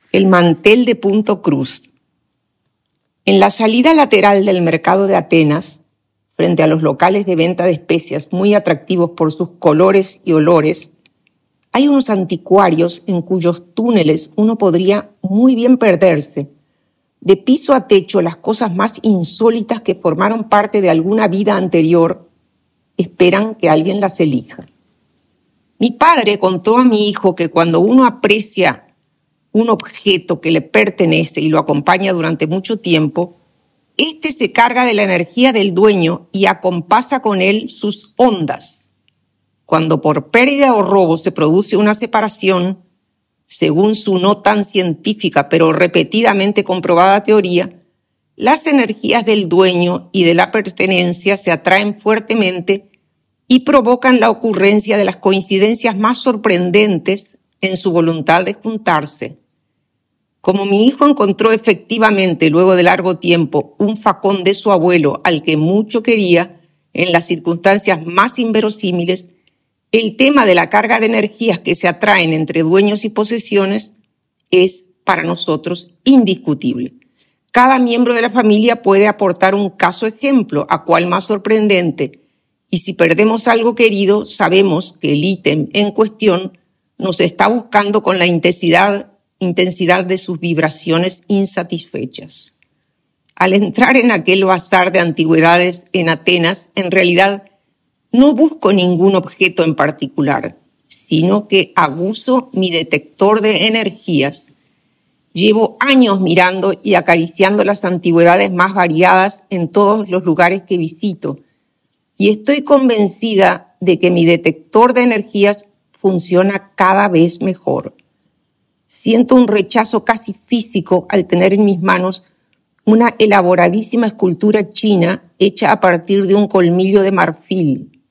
El mantel de punto cruz. En la salida lateral del mercado de Atenas, frente a los locales de venta de especias muy atractivos por sus colores y olores, hay unos anticuarios en cuyos túneles uno podría muy bien perderse. De piso a techo, las cosas más insólitas que formaron parte de alguna vida anterior esperan que alguien las elija. Mi padre contó a mi hijo que cuando uno aprecia un objeto que le pertenece y lo acompaña durante mucho tiempo, éste se carga de la energía del dueño y acompasa con él sus ondas. Cuando por pérdida o robo se produce una separación, según su no tan científica pero repetidamente comprobada teoría, las energías del dueño y de la pertenencia se atraen fuertemente y provocan la ocurrencia de las coincidencias más sorprendentes en su voluntad de juntarse. Como mi hijo encontró efectivamente, luego de largo tiempo, un facón de su abuelo al que mucho quería, en las circunstancias más inverosímiles, el tema de la carga de energías que se atraen entre dueños y posesiones es, para nosotros, indiscutible. Cada miembro de la familia puede aportar un caso ejemplo, a cual más sorprendente, y si perdemos algo querido, sabemos que el ítem en cuestión nos está buscando con la intensidad de sus vibraciones insatisfechas. Al entrar en aquel bazar de antigüedades en Atenas, en realidad no busco ningún objeto en particular, sino que aguzo mi detector de energías. Llevo años mirando y acariciando las antigüedades más variadas en todos los lugares que visito, y estoy convencida de que mi detector de energías funciona cada vez mejor. Siento un rechazo casi físico al tener en mis manos una elaboradísima escultura china hecha a partir de un colmillo de marfil.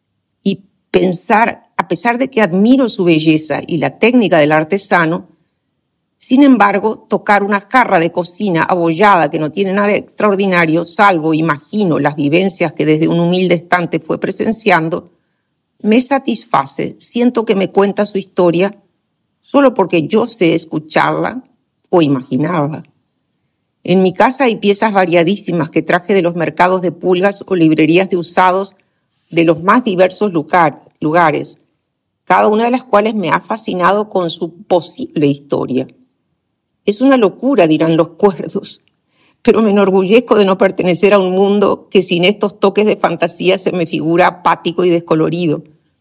Y pensar, a pesar de que admiro su belleza y la técnica del artesano, sin embargo, tocar una jarra de cocina abollada que no tiene nada extraordinario, salvo, imagino, las vivencias que desde un humilde estante fue presenciando, me satisface, siento que me cuenta su historia solo porque yo sé escucharla o imaginarla. En mi casa hay piezas variadísimas que traje de los mercados de pulgas o librerías de usados de los más diversos lugares, cada una de las cuales me ha fascinado con su posible historia. Es una locura, dirán los cuerdos, pero me enorgullezco de no pertenecer a un mundo que sin estos toques de fantasía se me figura apático y descolorido.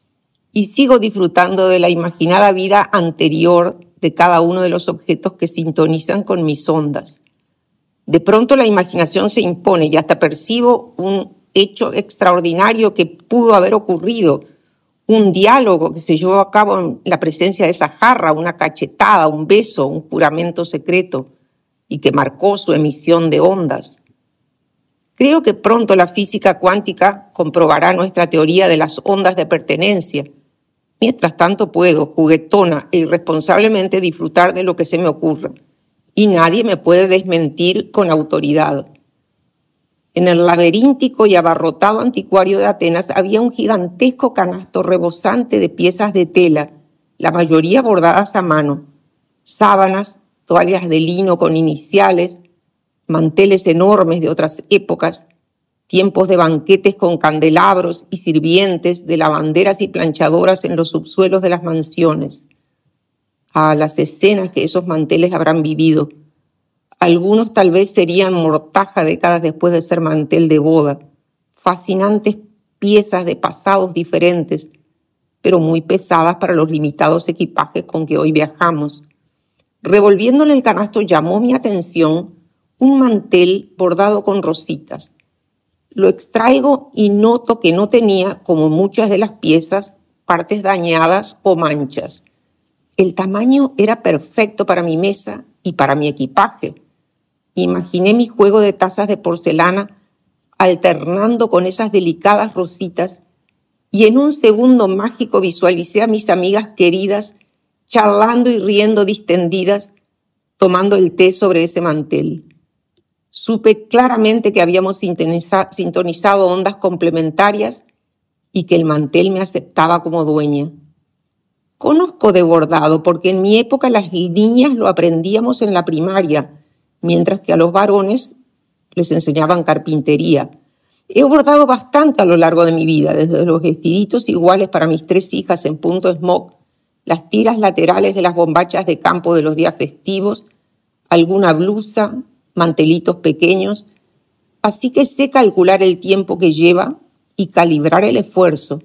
Y sigo disfrutando de la imaginada vida anterior de cada uno de los objetos que sintonizan con mis ondas. De pronto la imaginación se impone y hasta percibo un hecho extraordinario que pudo haber ocurrido, un diálogo que se llevó a cabo en la presencia de esa jarra, una cachetada, un beso, un juramento secreto, y que marcó su emisión de ondas. Creo que pronto la física cuántica comprobará nuestra teoría de las ondas de pertenencia. Mientras tanto puedo, juguetona e irresponsablemente, disfrutar de lo que se me ocurra, y nadie me puede desmentir con autoridad. En el laberíntico y abarrotado anticuario de Atenas había un gigantesco canasto rebosante de piezas de tela, la mayoría bordadas a mano, sábanas, toallas de lino con iniciales, manteles enormes de otras épocas, tiempos de banquetes con candelabros y sirvientes, de lavanderas y planchadoras en los subsuelos de las mansiones. Ah, las escenas que esos manteles habrán vivido. Algunos tal vez serían mortaja décadas después de ser mantel de boda. Fascinantes piezas de pasados diferentes, pero muy pesadas para los limitados equipajes con que hoy viajamos. Revolviéndole el canasto llamó mi atención un mantel bordado con rositas. Lo extraigo y noto que no tenía, como muchas de las piezas, partes dañadas o manchas. El tamaño era perfecto para mi mesa y para mi equipaje. Imaginé mi juego de tazas de porcelana alternando con esas delicadas rositas y en un segundo mágico visualicé a mis amigas queridas charlando y riendo distendidas, tomando el té sobre ese mantel. Supe claramente que habíamos sintonizado ondas complementarias y que el mantel me aceptaba como dueña. Conozco de bordado porque en mi época las niñas lo aprendíamos en la primaria, mientras que a los varones les enseñaban carpintería. He bordado bastante a lo largo de mi vida, desde los vestiditos iguales para mis 3 hijas en punto smock, las tiras laterales de las bombachas de campo de los días festivos, alguna blusa, mantelitos pequeños, así que sé calcular el tiempo que lleva y calibrar el esfuerzo.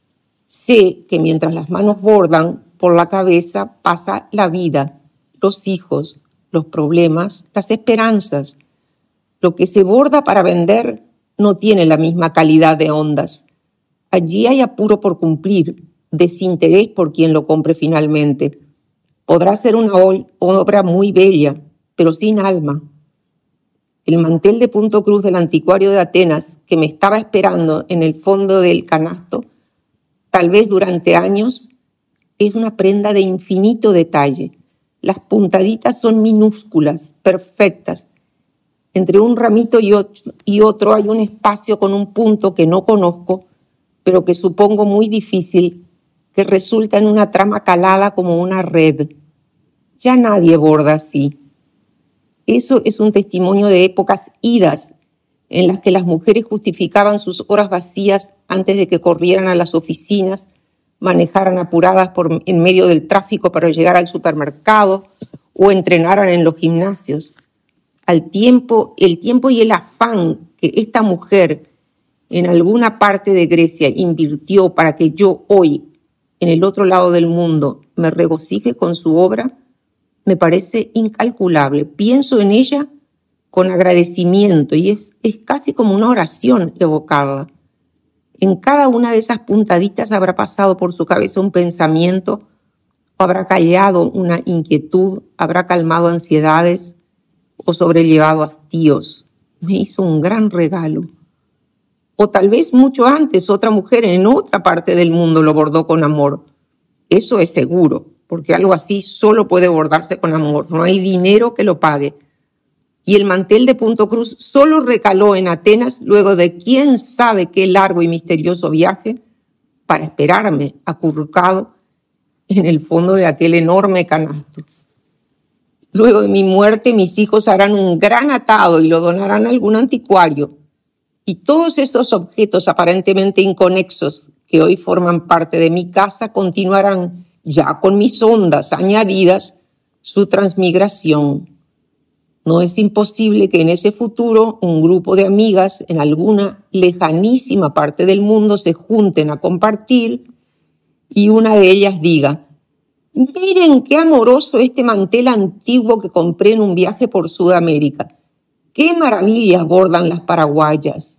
Sé que mientras las manos bordan, por la cabeza pasa la vida, los hijos, los problemas, las esperanzas. Lo que se borda para vender no tiene la misma calidad de ondas. Allí hay apuro por cumplir, desinterés por quien lo compre finalmente. Podrá ser una obra muy bella, pero sin alma. El mantel de punto cruz del anticuario de Atenas, que me estaba esperando en el fondo del canasto, tal vez durante años, es una prenda de infinito detalle. Las puntaditas son minúsculas, perfectas. Entre un ramito y otro hay un espacio con un punto que no conozco, pero que supongo muy difícil, que resulta en una trama calada como una red. Ya nadie borda así. Eso es un testimonio de épocas idas, en las que las mujeres justificaban sus horas vacías antes de que corrieran a las oficinas, manejaran apuradas en medio del tráfico para llegar al supermercado o entrenaran en los gimnasios. El tiempo y el afán que esta mujer en alguna parte de Grecia invirtió para que yo hoy, en el otro lado del mundo, me regocije con su obra, me parece incalculable. Pienso en ella con agradecimiento y es casi como una oración evocarla. En cada una de esas puntaditas habrá pasado por su cabeza un pensamiento, o habrá callado una inquietud, habrá calmado ansiedades o sobrellevado hastíos. Me hizo un gran regalo. O tal vez mucho antes otra mujer en otra parte del mundo lo bordó con amor. Eso es seguro, porque algo así solo puede bordarse con amor. No hay dinero que lo pague. Y el mantel de punto cruz solo recaló en Atenas luego de quién sabe qué largo y misterioso viaje para esperarme acurrucado en el fondo de aquel enorme canasto. Luego de mi muerte, mis hijos harán un gran atado y lo donarán a algún anticuario. Y todos estos objetos aparentemente inconexos que hoy forman parte de mi casa continuarán, ya con mis ondas añadidas, su transmigración. No es imposible que en ese futuro un grupo de amigas en alguna lejanísima parte del mundo se junten a compartir y una de ellas diga: miren qué amoroso este mantel antiguo que compré en un viaje por Sudamérica. Qué maravillas bordan las paraguayas.